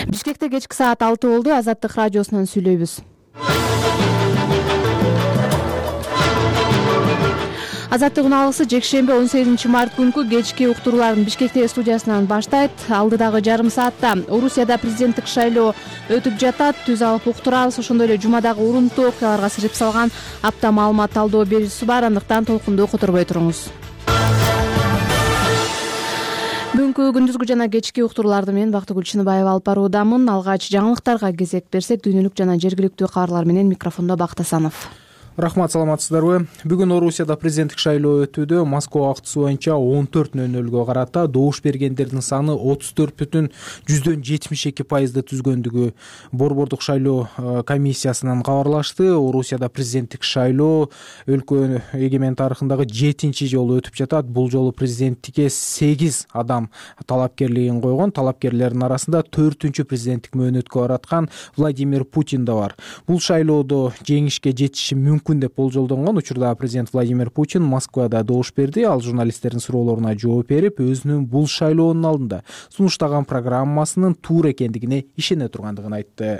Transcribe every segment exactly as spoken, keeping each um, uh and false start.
Бишкекте кечки саат алты болду. Азаттык радиосунан сүйлөйбүз. Азаттык уналысы жекшемби он сегизинчи март күнкү кечки уктурууларын Бишкектеги студиясынан баштайт. Алдыдагы жарым саатта Орусияда президенттик шайлоо өтүп жатат. Түз алып уктурабыз. Ошондой эле жумадагы урунттуу окуяларга сыжып салган апта маалымат талдоо берүүсү бар. Андыктан толкундуу которбой туруңуз. Бүгүнкү күндүзгү жана кечки уктурууларды мен Бактыгүл Чыныбаева алып баруудамын. Алгач жаңылыктарга кезек берсек, дүйнөлүк жана жергиликтүү кабарлар менен микрофондо Бактасанов. Рахмат, саламатсыздарбы? Бүгүн Орусияда президенттик шайлоо өтүүдө. Москва убактысы боюнча он төрт нөл нөлгө карата добуш бергендердин саны отуз төрт бүтүн жүздөн жетимиш эки пайызды түзгөндүгү борбордук шайлоо комиссиясынан кабарлашты. Орусияда президенттик шайлоо өлкө эгемен тарыхындагы жетинчи жолу өтүп жатат. Бул жолу президенттикке сегиз адам талапкерлигин койгон. Талапкерлердин арасында төртүнчү президенттик мөөнөткө бараткан Владимир Путин да бар. Бул шайлоодо жеңишке жетиши мүмкүн деп болжолдонгон. Учурда президент Владимир Путин Москвада добуш берди. Ал журналисттердин суроолоруна жооп берип, өзүнүн бул шайлоонун алдында сунуштаган программасынын туура экендигине ишене тургандыгын айтты.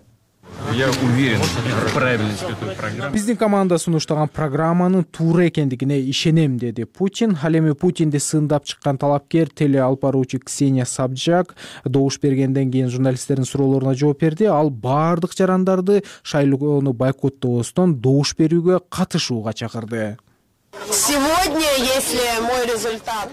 Я уверен в правильности этой программы. Биздин команда сунуштаган программанын туура экендигине ишенем, деди Путин. Ал эми Путинди сындап чыккан талапкер теле алып баруучу Ксения Собчак добуш бергенден кийин журналисттердин суроолоруна жооп берди. Ал баардык жарандарды шайлоону бойкоттобостон добуш берүүгө катышууга чакырды. Сегодня, если мой результат...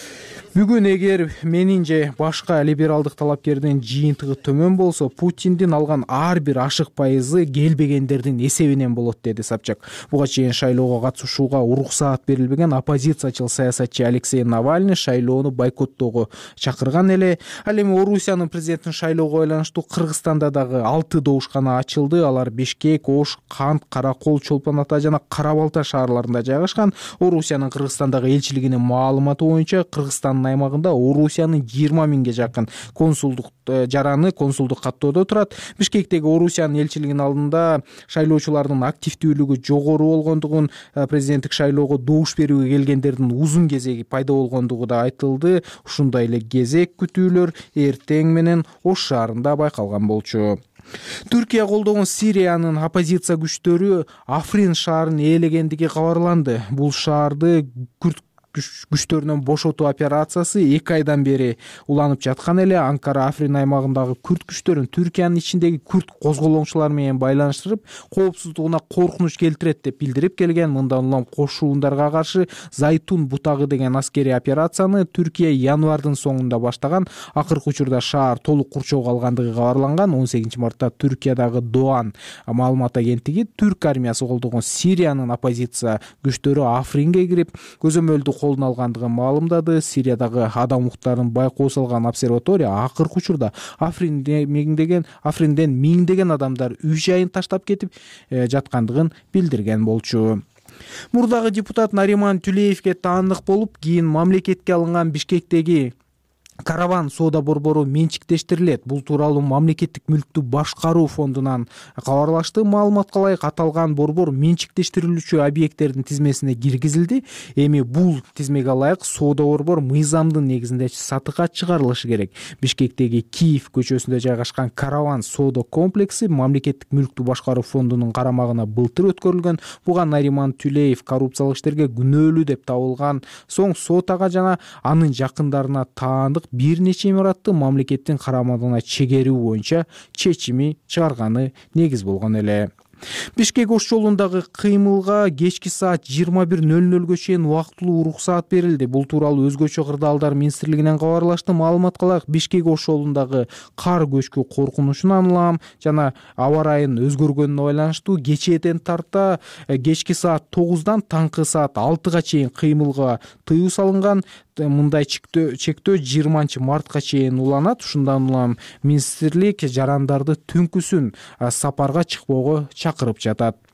Бүгүн эгер менин же башка либералдык талапкердин жыйынтыгы төмөн болсо, Путиндин алган ар бир ашык пайызы келбегендердин эсебинен болот, деди Собчак. Буга чейин шайлоого катышууга уруксаат берилбеген оппозициячыл саясатчы Алексей Навальный шайлоону бойкоттоого чакырган эле. Ал эми Орусиянын президенттин шайлоого байланыштуу Кыргызстанда дагы алты добушкана ачылды. Алар Бишкек, Ош, Кант, Каракол, Чолпон Ата жана Кара Балта шаарларында жайгашкан. Орусиянын Кыргызстандагы элчилигинин маалыматы боюнча, Кыргызстан аймагында Орусиянын жыйырма миңге жакын консулдук жараны консулдук каттоодо турат. Бишкектеги Орусиянын элчилигинин алдында шайлоочулардын активдүүлүгү жогору болгондугун, президенттик шайлоого добуш берүүгө келгендердин узун кезеги пайда болгондугу да айтылды. Ушундай эле кезек күтүүлөр эртең менен Ош шаарында байкалган болчу. Түркия колдогон Сириянын оппозиция күчтөрү Африн шаарын ээлегендиги кабарланды. Бул шаарды күрт күчтөрүнөн бошотуу операциясы эки айдан бери уланып жаткан эле. Анкара Африн аймагындагы күрт күчтөрүн Түркиянын ичиндеги күрт козголоңчулар менен байланыштырып, коопсуздугуна коркунуч келтирет деп билдирип келген. Мындан улам кошуундарга каршы Зайтун бутагы деген аскерий операцияны Түркия январдын соңунда баштаган. Акыркы учурда шаар толук курчоого алгандыгы кабарланган. он сегизинчи мартта Түркиядагы Doğan маалымат агенттиги түрк армиясы колдогон Сириянын оппозиция күчтөрү Афринге кирип, көзөмөлдү колдун алгандыгын маалымдады. Сириядагы адам укуктарын байкоо салган обсерватория акыркы учурда Афринден миңдеген Афринден миңдеген адамдар үй жайын таштап кетип жаткандыгын билдирген болчу. Мурдагы депутат Нариман Тюлеевке таандык болуп, кийин мамлекетке алынган Бишкектеги Караван соода борбору менчиктештирилет. Бул тууралуу мамлекеттик мүлктү башкаруу фондунан кабарлашты. Маалыматка ылайык, аталган борбор менчиктештирилүүчү объекттердин тизмесине киргизилди. Эми бул тизмеге ылайык соода борбор мыйзамдын негизинде сатыкка чыгарылышы керек. Бишкектеги Киев көчөсүндө жайгашкан Караван соода комплекси мамлекеттик мүлктү башкаруу фондунун карамагына былтыр өткөрүлгөн. Буга Нариман Тюлеев коррупциялык иштерге күнөөлүү деп табылган соң сот ага жана анын жакындарына таандык бир нече имаратты мамлекеттин карамагына чегерүү боюнча чечими чыгарганы негиз болгон эле. Бишкек Ош жолундагы кыймылга кечки саат жыйырма бир нөл нөлгө чейин убактылуу уруксаат берилди. Бул тууралуу өзгөчө кырдаалдар министрлигинен кабарлашты. Маалыматка ылайык, Бишкек Ош жолундагы кар көчкү коркунучунан улам жана аба ырайынын өзгөргөнүнө байланыштуу кечээден тарта кечки саат тогуздан таңкы саат алтыга чейин кыймылга тыюу салынган. Мындай чектөө жыйырманчы мартка чейин уланат. Ушундан улам министрлик жарандарды түнкүсүн сапарга чыкпоого чакырып жатат.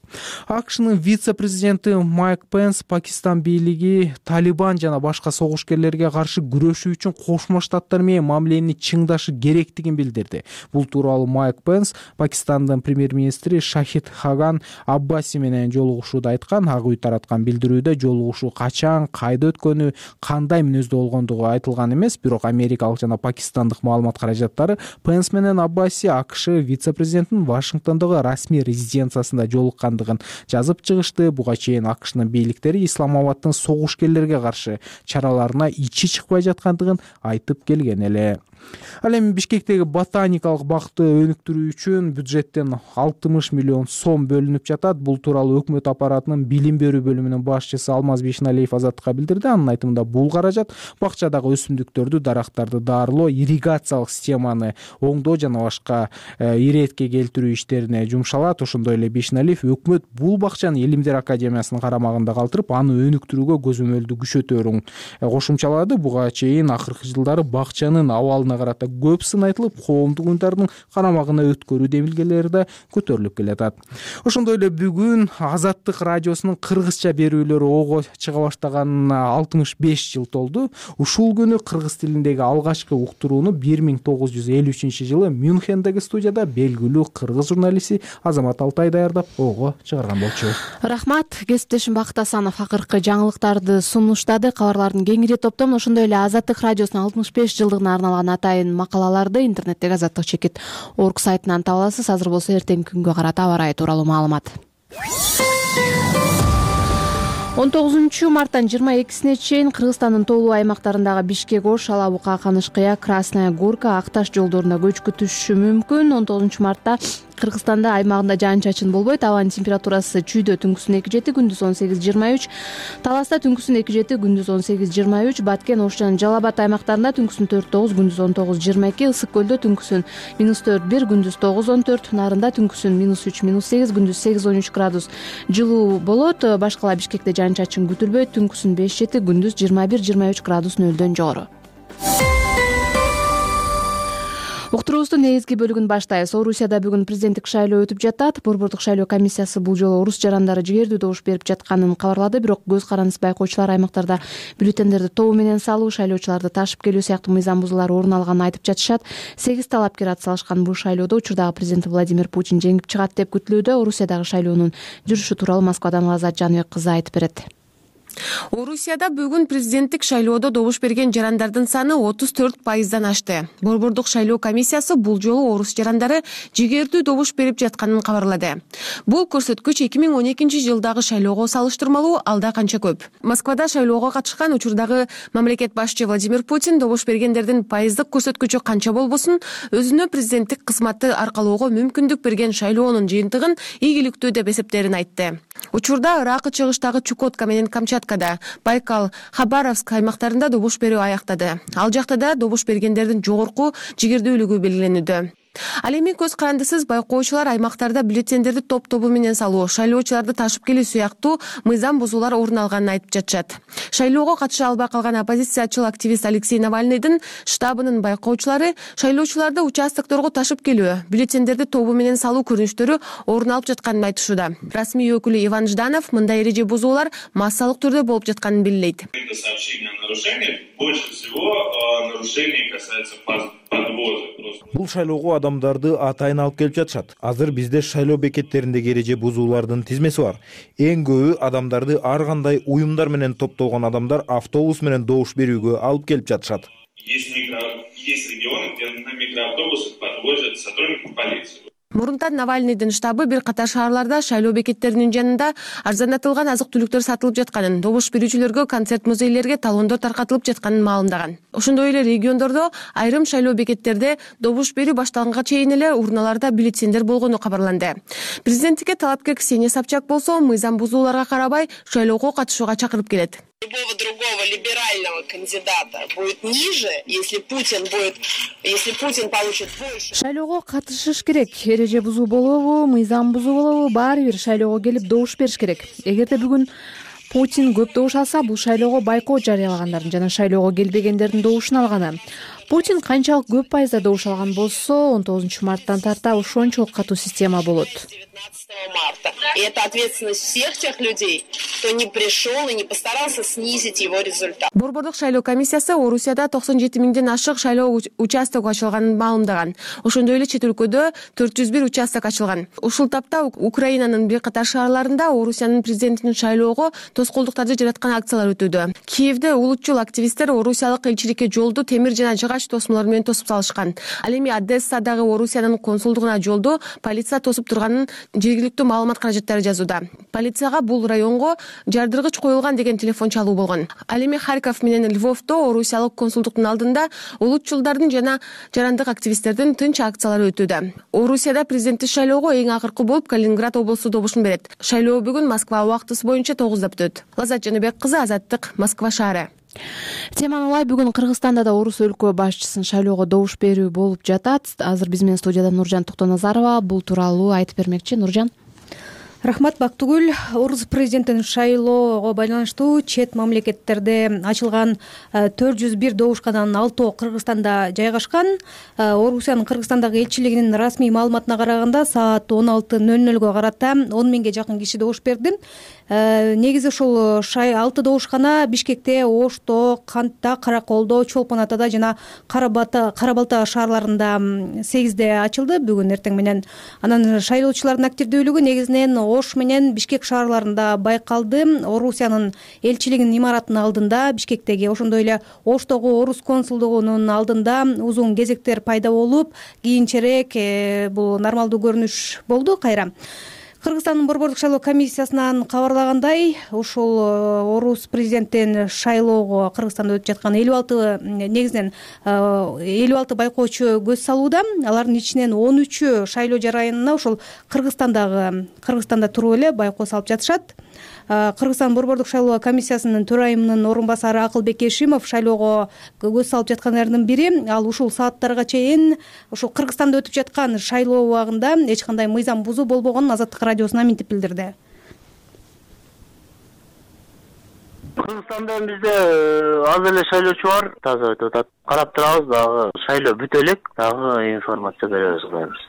акшнын вице-президенти Майк Пенс Пакистан бийлиги Талибан жана башка согушкерлерге каршы күрөшүү үчүн Кошмо Штаттар менен мамилени чыңдашы керектигин билдирди. Бул тууралуу Майк Пенс Пакистандын премьер-министри Шахид Хаган Аббаси менен жолугушууда айткан. Ак үй тараткан билдирүүдө жолугушуу качан, кайда өткөнү, кандай мүнөздө болгондугу айтылган эмес, бирок америкалык жана пакистандык маалымат каражаттары Пенс менен Аббаси АКШ вице-президентинин Вашингтондогу расмий резиденциясында жолуккандыгын жазып чыгышты. Буга чейин АКШнын бийликтери Исламабадтын согушкерлерге каршы чараларына ичи чыкпай жаткандыгын айтып келген эле. Ал эми Бишкектеги ботаникалык бакты өнүктүрүү үчүн бюджеттен алтымыш миллион сом бөлүнүп жатат. Бул тууралуу өкмөт аппаратынын билим берүү бөлүмүнүн башчысы Алмаз Бишналиев Азаттыкка билдирди. Анын айтымында бул каражат бакчадагы өсүмдүктөрдү, дарактарды даарылоо, ирригациялык системаны оңдоо жана башка иретке келтирүү иштерине жумшалат. Ошондой эле Бишналиев өкмөт бул бакчаны Илимдер академиясынын карамагында калтырып, аны өнүктүрүүгө көзөмөлдү күчөтөөрүн кошумчалады. Буга чейин акыркы жылдары бакчанын абалына карата көп сын айтылып, коомдук уюмдардын карамагына өткөрүү демилгелери да көтөрүлүп келатат. Ошондой эле бүгүн Азаттык радиосунун кыргызча берүүлөрү ого чыга баштаганына алтымыш беш жыл толду. Ушул күнү кыргыз тилиндеги алгачкы уктурууну бир миң тогуз жүз элүү үчүнчү жылы Мюнхендеги студияда белгилүү кыргыз журналисти Азамат Алтай даярдап ого чыгарган болчу. Рахмат, кесиптешим Бакыт Асанов акыркы жаңылыктарды сунуштады. Кабарлардын кеңири топтом ошондой эле Азаттык радиосунун алтымыш беш жылдыгына арналган атайын макалаларды интернеттеги азаттык чекит точка орг сайтынан таба аласыз. Азыр болсо эртеңки күнгө карата аба ырайы тууралуу маалымат. он тогузунчу марттан жыйырма экисине чейин Кыргызстандын тоолуу аймактарындагы Бишкек, Ош, Алабука, Канышкыя, Красная Горка, Акташ жолдоруна көчкү түшүшү мүмкүн. он тогузунчу мартта Кыргызстанда аймагында жаан-чачын болбойт. Абанын температурасы чүйдө түнкүсүн эки жети, күндүз он сегиз жыйырма үч, Таласта түнкүсүн эки жети, күндүз он сегиз жыйырма үч, Баткен, Ош жана Жалал Абад аймактарында түнкүсүн төрт тогуз, күндүз он тогуз жыйырма эки, Ысык көлдө түнкүсүн минус төрт бир, күндүз тогуз он төрт, Нарында түнкүсүн минус үч минус сегиз, күндүз сегиз он үч градус жылуу болот. Башкала Бишкекте жаан-чачын күтүлбөйт. Түнкүсүн беш жети, күндүз жыйырма бир жыйырма үч градус нөлдөн жогору. Уктуруубуздун негизги бөлүгүн баштайбыз. Орусияда бүгүн президенттик шайлоо өтүп жатат. Борбордук шайлоо комиссиясы бул жолу орус жарандары жигердүү добуш берип жатканын кабарлады. Бирок көз карандысыз байкоочулар аймактарда бюллетендерди тобу менен салуу, шайлоочуларды ташып келүү сыяктуу мыйзам бузуулар орун алганын айтып жатышат. сегиз талапкер атсалышкан бул шайлоодо учурдагы президенти Владимир Путин жеңип чыгат деп күтүлүүдө. Орусиядагы шайлоонун жүрүшү тууралуу Москвадан Лазат Жаныбек кызы айтып берет. Орусияда бүгүн президенттик шайлоодо добуш берген жарандардын саны отуз төрт пайыздан ашты. Борбордук шайлоо комиссиясы бул жолу орус жарандары жигердүү добуш берип жатканын кабарлады. Бул көрсөткүч эки миң он экинчи жылдагы шайлоого салыштырмалуу алда канча көп. Москвада шайлоого катышкан учурдагы мамлекет башчы Владимир Путин добуш бергендердин пайыздык көрсөткүчү канча болбосун, өзүнө президенттик кызматты аркалоого мүмкүндүк берген шайлоонун жыйынтыгын ийгиликтүү деп эсептерин айтты. Учурда Ыракы чыгыштагы Чукотка менен Камчаткада, Байкал, Хабаровск аймактарында добуш берүү аяктады. Ал жакта да добуш бергендердин жогорку жигердүүлүгү белгиленүүдө. Ал эми көз карандысыз байкоочулар аймактарда бюллетендерди топ-тобу менен салуу, шайлоочуларды ташып келүү сыяктуу мыйзам бузуулар орун алганын айтып жатышат. Шайлоого катыша албай калган оппозициячыл активист Алексей Навальныйдын штабынын байкоочулары шайлоочуларды участокторго ташып келүү, бюллетендерди тобу менен салуу көрүнүштөрү орун алып жатканын айтышууда. Расмий өкүлү Иван Жданов мындай эреже бузуулар массалык түрдө болуп жатканын белгилейт. Бул шайлоого адамдарды атайын алып келип жатышат. Азыр бизде шайлоо бекеттериндеги эреже бузуулардын тизмеси бар. Эң көбү адамдарды ар кандай уюмдар менен топтолгон адамдар автобус менен добуш берүүгө алып келип жатышат. Мурунтан Навальныйдын штабы бир катар шаарларда шайлоо бекеттеринин жанында арзандатылган азык-түлүктөр сатылып жатканын, добуш берүүчүлөргө концерт музейлерге талондор таркатылып жатканын маалымдаган. Ошондой эле региондордо айрым шайлоо бекеттерде добуш берүү башталганга чейин эле урналарда бюллетендер болгону кабарланды. Президенттикке талапкер Ксения Собчак болсо мыйзам бузууларга карабай шайлоого катышууга чакырып келет. Любого другого либерального кандидата будет ниже, если Путин будет, если Путин получит больше. Шайлоого катышыш керек. Эреже бузуу болобу, мыйзам бузуу болобу, баары бир шайлоого келип добуш бериш керек. Эгерде бүгүн Путин көп добуш алса, бул шайлоого байкот жарыялагандардын жана шайлоого келбегендердин добушун алганы. Путин канчалык көп пайызда добуш алган болсо он тогузунчу марттан тарта ошончолук катуу система болот. девятнадцатого марта. И это ответственность всех тех людей, кто не пришел и не постарался снизить его результат. Борбордук шайлоо комиссиясы Орусияда токсон жети миңден ашык шайлоо участок ачылганын маалымдаган. Ошондой эле чет өлкөдө төрт жүз бир участок ачылган. Ушул тапта Украинанын бир катар шаарларында Орусиянын президентинин шайлоого тоскоолдуктарды жараткан акциялар өтүүдө. Киевде улутчул активисттер орусиялык элчиликке жолду темир жана жыгач тосмолор менен тосуп салышкан. Ал эми Одессадагы Орусиянын консулдугуна жолду полиция тосуп турганын жергиликтүү маалымат каражаттары жазууда. Полицияга бул районго жардыргыч коюлган деген телефон чалуу болгон. Ал эми Харьков менен Львовдо Орусиялык консулдуктун алдында улутчулдардын жана жарандык активисттердин тынч акциялары өтүүдө. Орусияда президенттик шайлоого эң акыркы болуп Калининград облусу добушун берет. Шайлоо бүгүн Москва убактысы боюнча тогузда бүтөт. Лазат Жаныбек кызы, Азаттык, Москва шаары. Теманы улай бүгүн Кыргызстанда да орус өлкө башчысын шайлоого добуш берүү болуп жатат. Азыр биз менен студияда Нуржан Токтоназарова бул тууралуу айтып бермекчи. Нуржан. Рахмат Бактыгүл. Орус президентин шайлоого байланыштуу чет мамлекеттерде ачылган төрт жүз бир добушкананын алтоо Кыргызстанда жайгашкан. Орусиянын Кыргызстандагы элчилигинин расмий маалыматына караганда саат он алты ноль нолго карата он миңге жакын киши добуш берди. Негизи ушул алты добушкана Бишкекте, Ошто, Кантта, Караколдо, Чолпон Атада жана Кара Балта шаарларында сегизде ачылды бүгүн эртең менен. Анан шайлоочулардын активдүүлүгү негизинен Ош менен Бишкек шаарларында байкалды. Орусиянын элчилигинин имаратынын алдында Бишкектеги, ошондой эле Оштогу орус консулдугунун алдында узун кезектер пайда болуп, кийинчерээк бул нормалдуу көрүнүш болду кайра. Кыргызстандын борбордук шайлоо комиссиясынан кабарлагандай, ушул орус президенттин шайлоого Кыргызстанда өтүп жаткан элүү алты негизинен элүү алты байкоочу көз салууда. Алардын ичинен он үчү шайлоо жарайына ушул Кыргызстандагы Кыргызстанда туруп эле байкоо салып жатышат. Кыргызстан борбордук шайлоо комиссиясынын төрайымынын орун басары Акылбек Эшимов шайлоого көз салып жаткандардын бири. Ал ушул сааттарга чейин ушул Кыргызстанда өтүп жаткан шайлоо убагында эч кандай мыйзам бузуу болбогонун Азаттык радиосуна минтип билдирди. Кыргызстанда бизде аз эле шайлоочу бар, таза өтүп атат. Карап турабыз, дагы шайлоо бүтө элек, дагы информация беребиз кылабыз.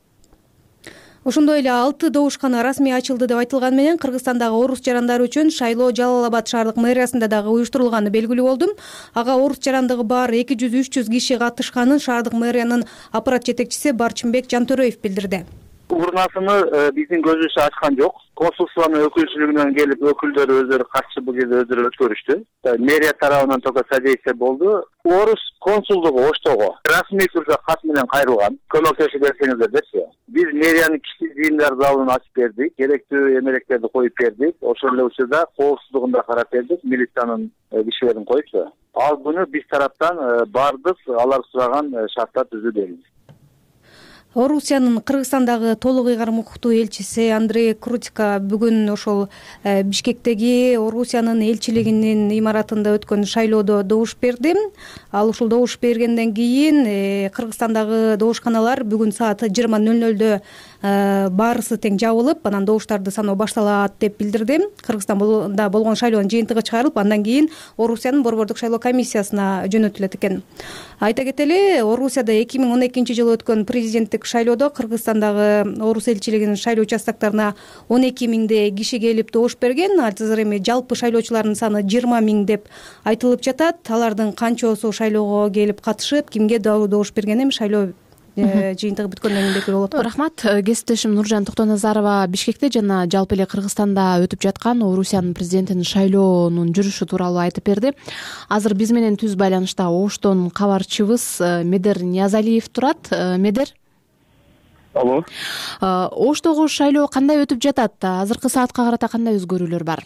Ошондой эле алты добушкана расмий ачылды деп айтылган менен Кыргызстандагы орус жарандары үчүн шайлоо Жалал Абад шаардык мэриясында дагы уюштурулганы белгилүү болду. Ага орус жарандыгы бар эки жүз үч жүз киши катышканын шаардык мэриянын аппарат жетекчиси Барчынбек Жантөрөев билдирди. Урнасыны биздин көзүбүз ачкан жок. Консулствонун өкүлчүлүгүнөн келип өкүлдөр өздөрү катышып бул жерде өздөрү өткөрүштү. Мэрия тарабынан только содействие болду. Орус консулдугу Оштого расмий түрдө кат менен кайрылган. Көмөктөшүп берсеңиздер депчи. Биз мэриянын кичи жыйындар залын ачып бердик, керектүү эмелектерди коюп бердик. Ошол эле учурда коопсуздугун да карап бердик, милициянын кишилерин коюпчу. Ал күнү биз тараптан бардык алар сураган шарттар түзүлдү. Орусиянын Кыргызстандагы толук ыйгарым укуктуу элчиси Андрей Крутика бүгүн ошол Бишкектеги Орусиянын элчилигинин имаратында өткөн шайлоодо добуш берди. Ал ушул добуш бергенден кийин Кыргызстандагы добушканалар бүгүн саат жыйырма ноль нольдө баарысы тең жабылып, анан добуштарды саноо башталат деп билдирди. Кыргызстанда болгон шайлоонун жыйынтыгы чыгарылып, андан кийин Орусиянын борбордук шайлоо комиссиясына жөнөтүлөт экен. Айта кетели, Орусияда эки миң он экинчи жылы өткөн президенттик шайлоодо Кыргызстандагы орус элчилигинин шайлоо участокторуна он эки миңдей киши келип добуш берген. Азыр эми жалпы шайлоочулардын саны жыйырма миң деп айтылып жатат. Алардын канчосу шайлоого келип катышып, кимге добуш берген эми шайлоо жыйынтыгы бүткөндөн кийин белгилүү болот. Рахмат. Кесиптешим Нуржан Токтоназарова Бишкекте жана жалпы эле Кыргызстанда өтүп жаткан Орусиянын президентинин шайлоонун жүрүшү тууралуу айтып берди. Азыр биз менен түз байланышта Оштон кабарчыбыз Медер Ниязалиев турат. Медер. Алло. Оштогу шайлоо кандай өтүп жатат? Азыркы саатка карата кандай өзгөрүүлөр бар?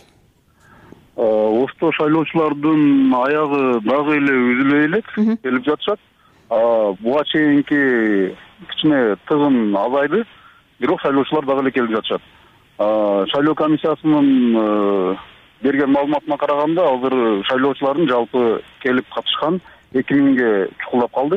Ошто шайлоочулардын аягы дагы эле үзүлбөй элек келип жатышат. Буга чейинки кичине тыгын азайды, бирок шайлоочулар дагы эле келип жатышат. Шайлоо комиссиясынын берген маалыматына караганда, азыр шайлоочулардын жалпы келип катышкан эки миңге чукулдап калды.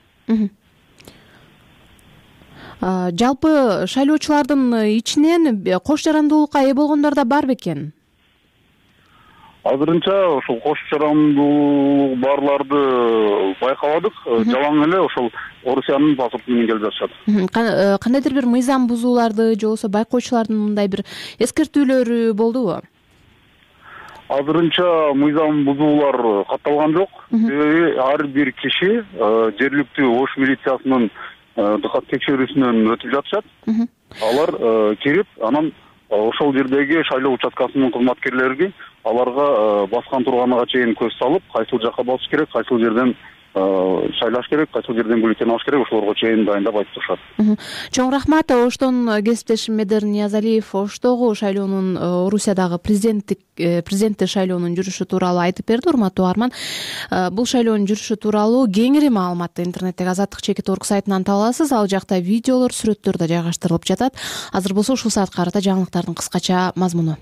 Жалпы шайлоочулардын ичинен кош жарандуулукка ээ болгондор да бар бекен? Азырынча ошол кош жарандуулук барларды байкабадык. Жалаң эле ошол Орусиянын паспорту менен келип жатышат. Кандайдыр бир мыйзам бузууларды же болбосо байкоочулардын мындай бир эскертүүлөрү болдубу? Азырынча мыйзам бузуулар катталган жок. Себеби ар бир киши жергиликтүү ош милициясынын дыкат текшерүүсүнөн өтүп жатышат. Алар кирип, анан ошол жердеги шайлоо участкасынын кызматкерлери аларга баскан турганына чейин көз салып, кайсыл жакка басыш керек, кайсыл жерден шайлаш керек, кайсыл жерден бюллетень алыш керек, ошолорго чейин дайындап айтып турушат. Чоң рахмат. Оштон кесиптешим Медер Ниязалиев Оштогу шайлоонун Орусиядагы президенттик президенттик шайлоонун жүрүшү тууралуу айтып берди. Урматтуу угарман, бул шайлоонун жүрүшү тууралуу кеңири маалыматты интернеттеги Азаттык чекит орг сайтынан таба аласыз. Ал жакта видеолор, сүрөттөр да жайгаштырылып жатат. Азыр болсо ушул саатка карата жаңылыктардын кыскача мазмуну.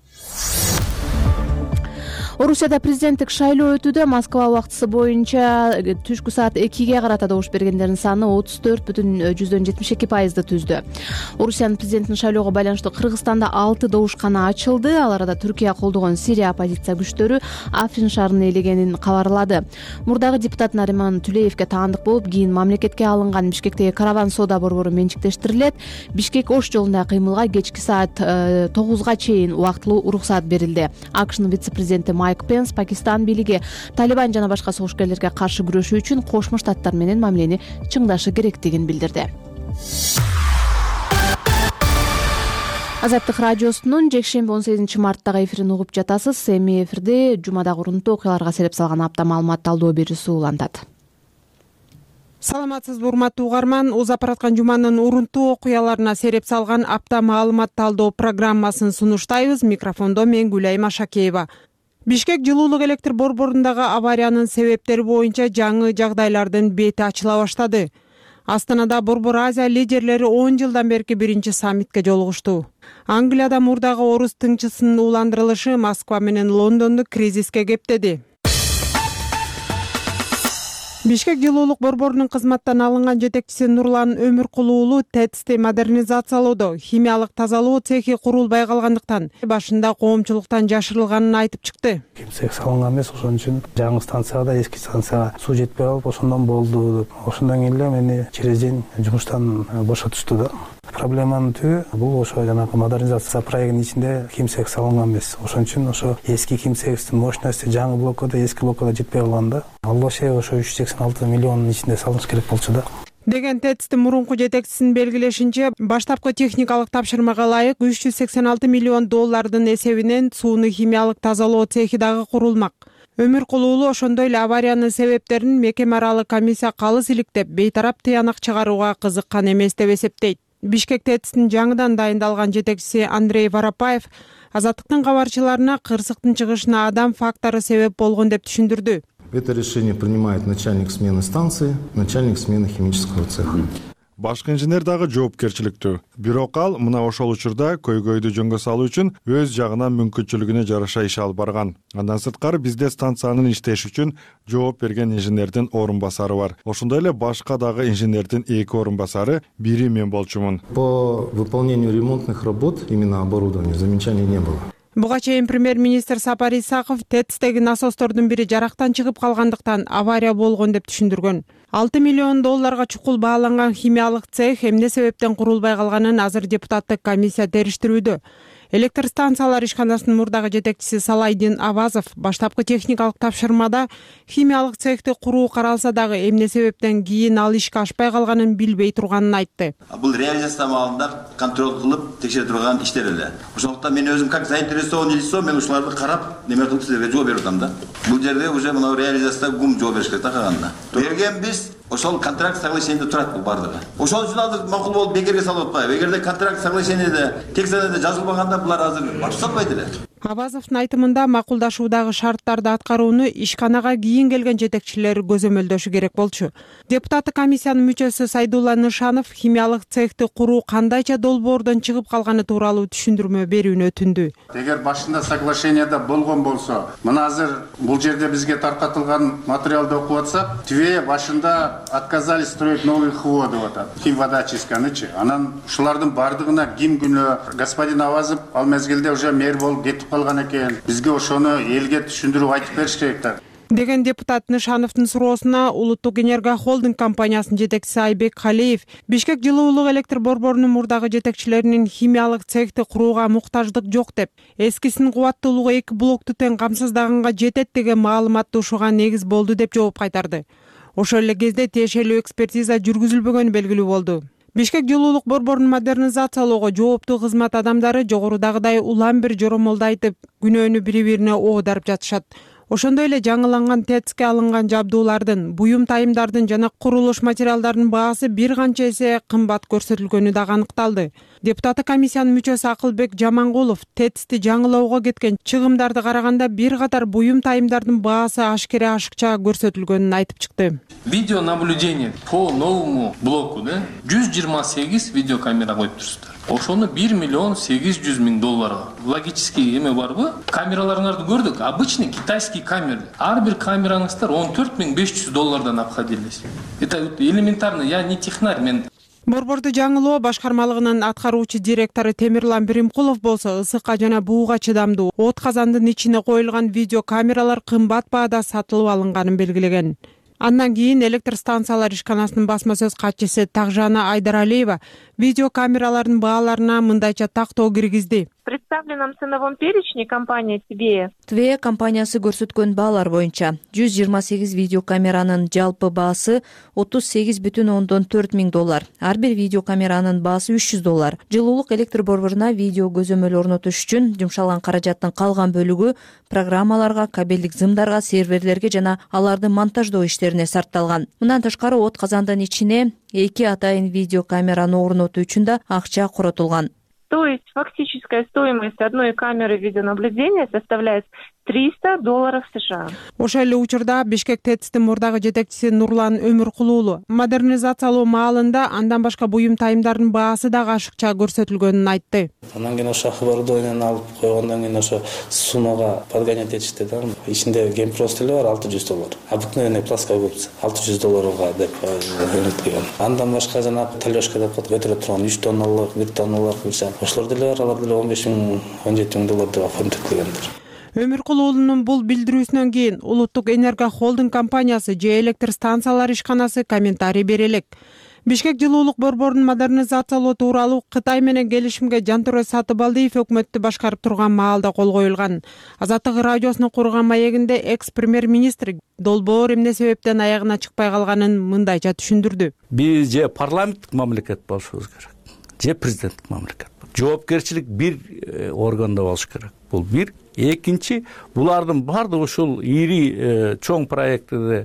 Орусияда президенттик шайлоо өтүүдө. Москва убактысы боюнча түшкү саат экиге карата добуш бергендердин саны отуз төрт бүтүн жүздөн жетимиш эки пайызды түздү. Орусиянын президентин шайлоого байланыштуу Кыргызстанда алты добушкана ачылды. Ал арада Түркия колдогон Сирия оппозиция күчтөрү Африн шаарын ээлегенин кабарлады. Мурдагы депутат Нариман Түлеевке таандык болуп, кийин мамлекетке алынган Бишкектеги караван соода борбору менчиктештирилет. Бишкек Ош жолундагы кыймылга кечки саат тогузга чейин убактылуу уруксаат берилди. АКШнын вице-президенти Майк Пенс Пакистан бийлиги Талибан жана башка согушкерлерге каршы күрөшүү үчүн Кошмо Штаттар менен мамилени чыңдашы керектигин билдирди. Азаттык радиосунун жекшемби он сегизинчи марттагы эфирин угуп жатасыз. Эми эфирде жумадагы урунттуу окуяларга сереп салган апта маалымат талдоо берүүсү улантат. Саламатсызбы урматтуу угарман, узап бараткан жуманын урунттуу окуяларына сереп салган апта маалымат талдоо программасын сунуштайбыз. Микрофондо мен Гүлайым Ашакеева. Бишкек жылуулук электр борборундагы авариянын себептери боюнча жаңы жагдайлардын бети ачыла баштады. Астанада Борбор Азия лидерлери он жылдан берки биринчи саммитке жолугушту. Англияда мурдагы орус тыңчысынын уландырылышы Москва менен Лондонду кризиске кептеди. Бишкек жылуулук борборунун кызматтан алынган жетекчиси Нурлан Өмүркулуу ТЭЦти модернизациялоодо химиялык тазалоо цехи курулбай калгандыктан башында коомчулуктан жашырылганын айтып чыкты. Цех салынган эмес, ошон үчүн жаңы станцияда эски станцияга суу жетпей калып, ошондон болду деп. Ошондон кийин эле мени через день жумуштан бошотушту да. Проблеманын түбү бул ошо жанагы модернизация проектинин ичинде химцех салынган эмес. Ошон үчүн ошо эски химцехтин мощности жаңы блокода, эски блокода жетпей калганда, албашы ошо үч жүз сексен алты миллиондун ичинде салыныш керек болчу да. Деген ТЭЦтин мурунку жетекчисинин белгилешинче, баштапкы техникалык тапшырмага ылайык үч жүз сексен алты миллион доллардын эсебинен сууну химиялык тазалоо цехи дагы курулмак. Өмүркулуу ошондой эле авариянын себептерин мекеме аралык комиссия калыс иликтеп, бейтарап тыянак чыгарууга кызыккан эмес деп эсептейт. Бишкек ТЭЦтин жаңыдан дайындалган жетекчиси Андрей Воропаев Азаттыктын кабарчыларына кырсыктын чыгышына адам фактору себеп болгон деп түшүндүрдү. Это решение принимает начальник смены станции, начальник смены химического цеха. Башкы инженер дагы жоопкерчиликтүү. Бирок ал мына ошол учурда көйгөйдү жөнгө салуу үчүн өз жагынан мүмкүнчүлүгүнө жараша иш алып барган. Андан сырткары бизде станциянын иштеши үчүн жооп берген инженердин орун басары бар. Ошондой эле башка дагы инженердин эки орун басары, бири мен болчумун. По выполнению ремонтных работ именно оборудования замечаний не было. Буга чейин премьер-министр Сапар Исаков ТЭЦтеги насостордун бири жарактан чыгып калгандыктан авария болгон деп түшүндүргөн. алты миллион долларга чукул бааланган химиялык цех эмне себептен курулбай калганын азыр депутаттык комиссия териштирүүдө. Электр станциялар ишканасынын мурдагы жетекчиси Салайдин Авазов баштапкы техникалык тапшырмада химиялык цехти куруу каралса дагы эмне себептен кийин ал ишке ашпай калганын билбей турганын айтты. Бул реализация маалында контроль кылып текшере турган иштер эле. Ошондуктан мен өзүм как заинтересованный лицо мен ушуларды карап неме кылып силерге жооп берип атам да. Бул жерде уже мына реализацияда гум жооп бериш керек да калганда. Берген биз ошол контракт соглашениеде турат бул бардыгы. Ошол үчүн азыр макул болуп бекерге салып атпайбы. Эгерде контракт соглашениеде текстте жазылбаганда булар азыр баш салбайт эле. Авазовдун айтымында макулдашуудагы шарттарды аткарууну ишканага кийин келген жетекчилер көзөмөлдөшү керек болчу. Депутаттык комиссиянын мүчөсү Сайдулла Нышанов химиялык цехти куруу кандайча долбоордон чыгып калганы тууралуу түшүндүрмө берүүнү өтүндү. Эгер башында соглашениеде болгон болсо, мына азыр бул жерде бизге таркатылган материалды окуп атсак, Тве башында отказались строить новый ХВО деп атат. Химвода чисканычы. Анан ушулардын бардыгына ким күнөө господин Авазов ал мезгилде уже мэр болуп кетип калган экен. Бизге ошону элге түшүндүрүп айтып бериш керек да деген депутат Нышановдун суроосуна Улуттук Энерго Холдинг компаниясынын жетекчиси Айбек Калиев Бишкек жылуулук электр борборунун мурдагы жетекчилеринин химиялык цехти курууга муктаждык жок деп, эскисинин кубаттуулугу эки блокту тең камсыздаганга жетет деген маалыматты ушуга негиз болду деп жооп кайтарды. Ошол эле кезде тиешелүү экспертиза жүргүзүлбөгөнү белгилүү болду. Бишкек жылуулук борборун модернизациялоого жооптуу кызмат адамдары жогорудагыдай улам бир жоромолду айтып, күнөөнү бири-бирине оодарып жатышат. Ошондой эле жаңыланган ТЭЦке алынган жабдуулардын, буюм тайымдардын жана курулуш материалдарынын баасы бир канча эсе кымбат көрсөтүлгөнү дагы аныкталды. Депутаттык комиссиянын мүчөсү Акылбек Жамангулов ТЭЦти жаңылоого кеткен чыгымдарды караганда бир катар буюм тайымдардын баасы ашкере ашыкча көрсөтүлгөнүн айтып чыкты. Видеонаблюдение по новому блоку, да, жүз жыйырма сегиз видеокамера коюп турсуздар. Ошону бир миллион сегиз жүз миң долларга. Логический эме барбы? Камераларыңарды көрдүк. Обычный китайский камера. Ар бир камераңыздар он төрт миң беш жүз доллардан обходились. Это элементарно. Я не технарь, мен. Борборду жаңылоо башкармалыгынын аткаруучу директору Темирлан Биримкулов болсо ысыкка жана бууга чыдамдуу от казандын ичине коюлган видеокамералар кымбат баада сатылып алынганын белгилеген. Андан кийин электр станциялар ишканасынын басма сөз катчысы Тагжана Айдаралиева видеокамералардын бааларына мындайча тактоо киргизди. В представленном ценовом перечне компания ТВЕ ТВЕ компаниясы көрсөткөн баалар боюнча жүз жыйырма сегиз видеокамеранын жалпы баасы отуз сегиз бүтүн ондон төрт миң доллар. Ар бир видеокамеранын баасы үч жүз доллар. Жылуулук электр борборуна видео көзөмөл орнотуш үчүн жумшалган каражаттын калган бөлүгү программаларга, кабелдик зымдарга, серверлерге жана аларды монтаждоо иштерине сарпталган. Мындан тышкары от казандын ичине эки атайын видеокамераны орнотуу үчүн да акча коротулган. То есть фактическая стоимость одной камеры видеонаблюдения составляет триста долларов США. Ошол эле учурда Бишкек ТЭЦтин мурдагы жетекчиси Нурлан Өмүркулуулу модернизациялоо маалында андан башка буюм тайымдардын баасы дагы ашыкча көрсөтүлгөнүн айтты. Андан кийин ошо оборудованияны алып койгондон кийин ошо суммага подгонять этишти да. Ичинде гемпрос деле бар алты жүз доллар. Обыкновенный плоская губка алты жүз долларга деп өнүктүргөн. Андан башка жана талёшка деп көтөрө турган үч тонналык, бир тонналык болсо ошолор деле бар, алар деле он беш миң, он жети миң доллар деп өндүрүлгөндүр. Өмүркулуулунун бул билдирүүсүнөн кийин Улуттук Энерго Холдинг компаниясы же электр станциялар ишканасы комментарий бере элек. Бишкек жылуулук борборун модернизациялоо тууралуу Кытай менен келишимге Жантөрө Сатыбалдиев өкмөттү башкарып турган маалда кол коюлган. Азаттык радиосуна курган маегинде экс-премьер-министр долбоор эмне себептен аягына чыкпай калганын мындайча түшүндүрдү. Биз же парламенттик мамлекет болушубуз керек, же президенттик мамлекет. Жоопкерчилик бир органда болуш керек. Бул бир. Экинчи, булардын баардыгы ушул ири чоң проекттерде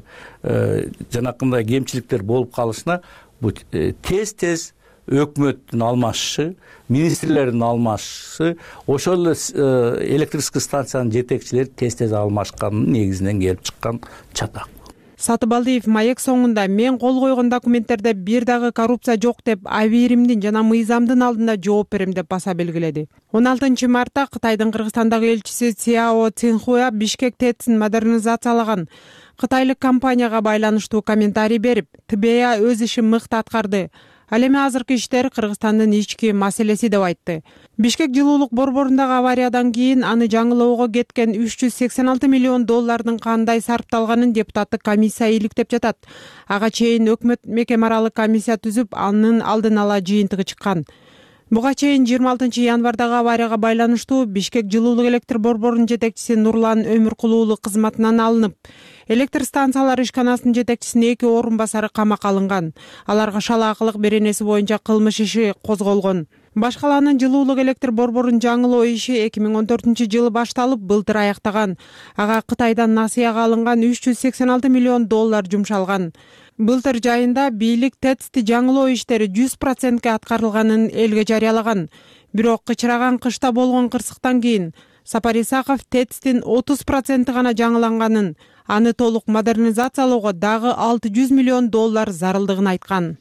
жанакындай кемчиликтер болуп калышына бу тез-тез өкмөттүн алмашышы, министрлердин алмашышы, ошол эле электрический станциянын жетекчилери тез-тез алмашканын негизинен келип чыккан чатак. Сатыбалдиев маек соңунда мен кол койгон документтерде бир дагы коррупция жок деп абийиримдин жана мыйзамдын алдында жооп берем деп баса белгиледи. он алтынчы мартта Кытайдын Кыргызстандагы элчиси Цяо Цинхуя Бишкек ТЭЦин модернизациялаган кытайлык компанияга байланыштуу комментарий берип, ТБА өз ишин мыкты аткарды. Ал эми азыркы иштер Кыргызстандын ички маселеси деп айтты. Бишкек жылуулук борборундагы авариядан кийин аны жаңылоого кеткен үч жүз сексен алты миллион доллардын кандай сарпталганын депутаттык комиссия иликтеп жатат. Ага чейин өкмөт мекеме аралык комиссия түзүп, анын алдын ала жыйынтыгы чыккан. Буга чейин жыйырма алтынчы январдагы аварияга байланыштуу Бишкек жылуулук электр борборунун жетекчиси Нурлан Өмүркулуулу кызматынан алынып, электр станциялар ишканасынын жетекчисинин эки орун басары камакка алынган. Аларга шалаакылык беренеси боюнча кылмыш иши козголгон. Башкаланын жылуулук электр борборун жаңылоо иши эки миң он төртүнчү жылы башталып, былтыр аяктаган. Ага Кытайдан насыяга алынган үч жүз сексен алты миллион доллар жумшалган. Былтыр жайында бийлик ТЭЦти жаңылоо иштери жүз процентке аткарылганын элге жарыялаган. Бирок кычыраган кышта болгон кырсыктан кийин Сапар Исаков ТЭЦтин отуз проценти гана жаңыланганын, аны толук модернизациялоого дагы алты жүз миллион доллар зарылдыгын айткан.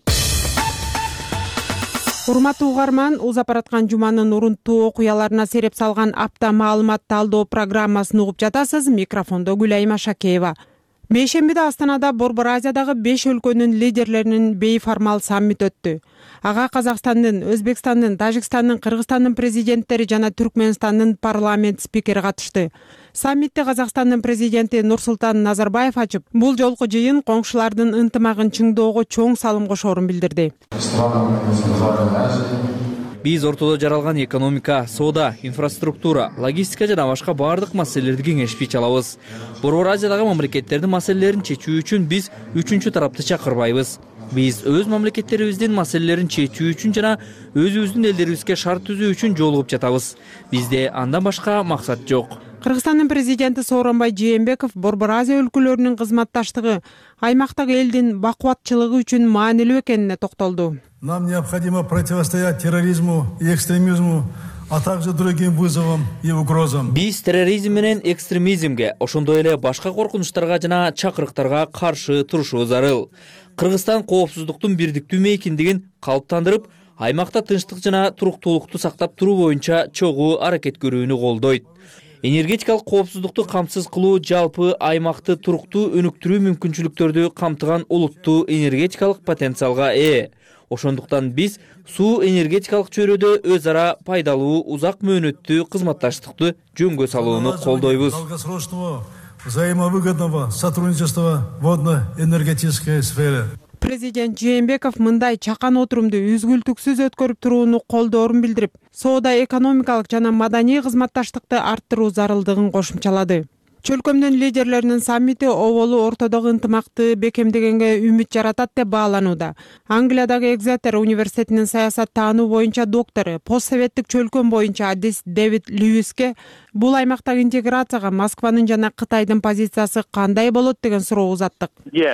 Урматтуу угарман, узап бараткан жуманын урунттуу окуяларына сереп салган апта маалымат талдоо программасын угуп жатасыз. Микрофондо Гүлайма Шакеева. бейшембиде Астанада Борбор Азиядагы беш өлкөнүн лидерлеринин бейформал саммит өттү. Ага Казакстандын, Өзбекстандын, Тажикстандын, Кыргызстандын президенттери жана Түркмөнстандын парламент спикери катышты. Саммитти Казакстандын президенти Нурсултан Назарбаев ачып, бул жолку жыйын коңшулардын ынтымагын чыңдоого чоң салым кошоорун билдирди. Биз ортодо жаралган экономика, соода, инфраструктура, логистика жана башка бардык маселелерди кеңешпей чалабыз. Борбор Азиядагы мамлекеттердин маселелерин чечүү үчүн биз үчүнчү тарапты чакырбайбыз. Биз өз мамлекеттерибиздин маселелерин чечүү үчүн жана өзүбүздүн элдерибизге шарт түзүү үчүн жолугуп жатабыз. Бизде андан башка максат жок. Кыргызстандын президенти Сооронбай Жээнбеков Борбор Азия өлкөлөрүнүн кызматташтыгы аймактагы элдин бакубатчылыгы үчүн маанилүү экенине токтолду. Нам необходимо противостоять терроризму и экстремизму, а также другим вызовам и угрозам. Биз терроризм менен экстремизмге, ошондой эле башка коркунучтарга жана чакырыктарга каршы турушубуз зарыл. Кыргызстан коопсуздуктун бирдиктүү мейкиндигин калыптандырып, аймакта тынчтык жана туруктуулукту сактап туруу боюнча чогуу аракет көрүүнү колдойт. Энергетикалык коопсуздукту камсыз кылуу жалпы аймакты туруктуу өнүктүрүү мүмкүнчүлүктөрдү камтыган улуттуу энергетикалык потенциалга ээ. Ошондуктан биз суу энергетикалык чөйрөдө өз ара пайдалуу узак мөөнөттүү кызматташтыкты жөнгө салууну колдойбуз. Долгосрочного взаимовыгодного сотрудничества в водно-энергетической сфере. Президент Жээнбеков мындай чакан отурумду үзгүлтүксүз өткөрүп турууну колдоорун билдирип, соода, экономикалык жана маданий кызматташтыкты арттыруу зарылдыгын кошумчалады. Чөлкөмдүн лидерлеринин саммити оболу ортодогу ынтымакты бекемдегенге үмүт жаратат деп бааланууда. Англиядагы Экзетер университетинин саясат таануу боюнча доктору, постсоветтик чөлкөм боюнча адис Дэвид Льюиске бул аймактагы интеграцияга Москванын жана Кытайдын позициясы кандай болот деген суроо узаттык.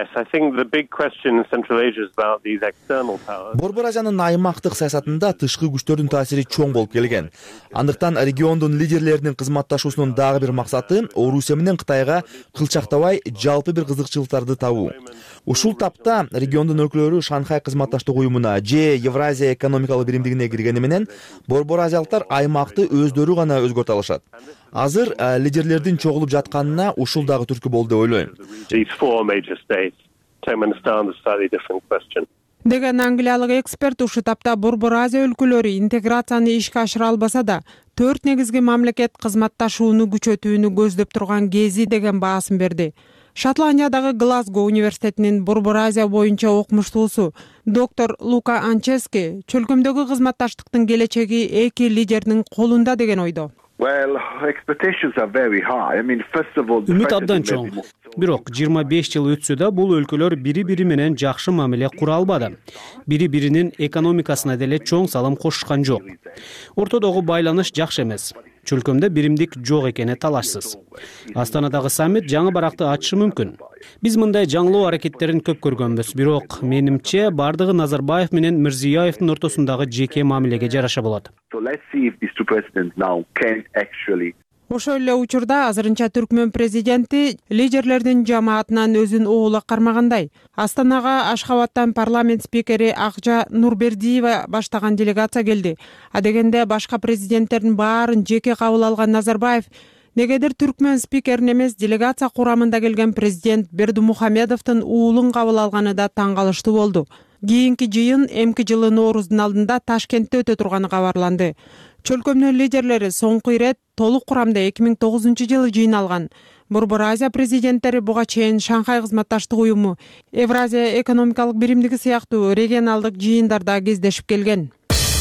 Борбор Азиянын аймактык саясатында тышкы күчтөрдүн таасири чоң болуп келген. Андыктан региондун лидерлеринин кызматташуусунун дагы бир максаты Орусия менен Кытайга кылчактабай жалпы бир кызыкчылыктарды табуу. Ушул тапта региондун өлкөлөрү Шанхай кызматташтык уюмуна же Евразия экономикалык биримдигине киргени менен Борбор Азиялыктар аймакты өздөрү гана өзгөртө алышат. Азыр лидерлердин чогулуп жатканына ушул дагы түрткү болду деп ойлойм. Деген англиялык эксперт ушул тапта Борбор Азия өлкөлөрү интеграцияны ишке ашыра албаса да, төрт негизги мамлекет кызматташууну күчөтүүнү көздөп турган кези деген баасын берди. Шотландиядагы Глазго университетинин Борбор Азия боюнча окумуштуусу доктор Лука Анчески чөлкөмдөгү кызматташтыктын келечеги эки лидердин колунда деген ойдо. Үмүт абдан чоң. Бирок жыйырма беш жыл өтсө да бул өлкөлөр бири-бири менен жакшы мамиле кура албады. Бири-биринин экономикасына деле чоң салым кошушкан жок. Ортодогу байланыш жакшы эмес. Чөлкөмдө биримдик жок экени талашсыз. Астанадагы саммит жаңы баракты ачышы мүмкүн. Биз мындай жаңылоо аракеттерин көп көргөнбүз, бирок менимче бардыгы Назарбаев менен Мирзиёевдин ортосундагы жеке мамилеге жараша болот. Ошол эле учурда азырынча Түркмөн президенти лидерлердин жамаатынан өзүн оола кармагандай. Астанага Ашхабадтан парламент спикери Акжа Нурбердиева баштаган делегация келди. А дегенде башка президенттердин баарын жеке кабыл алган Назарбаев негедир Түркмөн спикерин эмес, делегация курамында келген президент Бердымухамедовдун уулун кабыл алганы да таң калыштуу болду. Кийинки жыйын эмки жылы Нооруздун алдында Ташкентте өтө турганы кабарланды. Чөлкөмдүн лидерлери соңку ирет толук курамда эки миң тогузунчу жылы жыйналган. Борбор Азия президенттери буга чейин Шанхай кызматташтык уюму, Евразия экономикалык биримдиги сыяктуу регионалдык жыйындарда кездешип келген.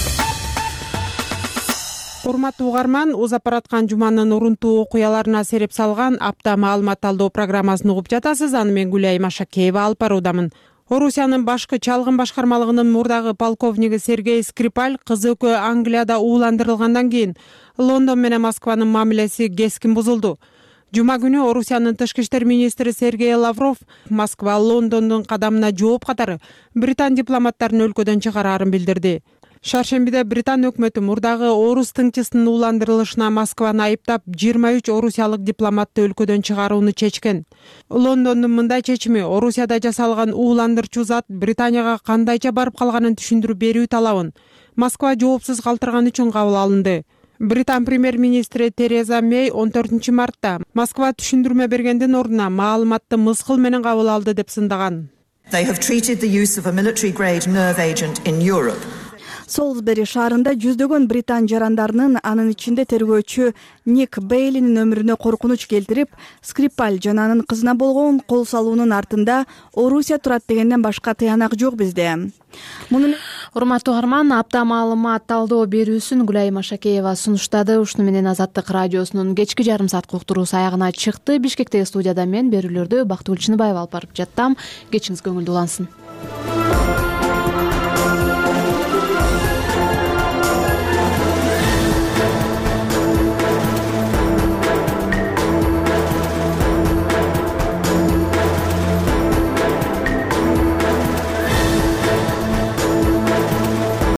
Урматтуу угарман, узап бараткан жуманын урунтуу окуяларына сереп салган апта маалымат талдоо программасын угуп жатасыз. Аны мен Гүлайым Ашакеева алып баруудамын. Орусиянын башкы чалгын башкармалыгынын мурдагы полковниги Сергей Скрипаль кызы экөө Англияда ууландырылгандан кийин Лондон менен Москванын мамилеси кескин бузулду. Жума күнү Орусиянын тышкы иштер министри Сергей Лавров Москва Лондондун кадамына жооп катары Британ дипломаттарын өлкөдөн чыгараарын билдирди. Шаршембиде Британ өкмөтү мурдагы орус тыңчысынын ууландырылышына Москваны айыптап жыйырма үч орусиялык дипломатты өлкөдөн чыгарууну чечкен. Лондондун мындай чечими Орусияда жасалган ууландырчу зат Британияга кандайча барып калганын түшүндүрүп берүү талабын Москва жоопсуз калтырган үчүн кабыл алынды. британ премьер-министри Тереза Мэй он төртүнчү мартта Москва түшүндүрмө бергендин ордуна маалыматты мыскыл менен кабыл алды деп сындаган. Солсбери шаарында жүздөгөн британ жарандарынын, анын ичинде тергөөчү Ник Бейлинин өмүрүнө коркунуч келтирип, Скрипаль жана анын кызына болгон кол салуунун артында Орусия турат дегенден башка тыянак жок бизде. Урматтуу угарман, апта маалымат талдоо берүүсүн Гүлайым Ашакеева сунуштады. Ушуну менен Азаттык радиосунун кечки жарым саат уктуруусу аягына чыкты. Бишкектеги студияда мен берүүлөрдү Бактыгүл Чыныбаева алып барып жаттам. Кечиңиз көңүлдүү улансын.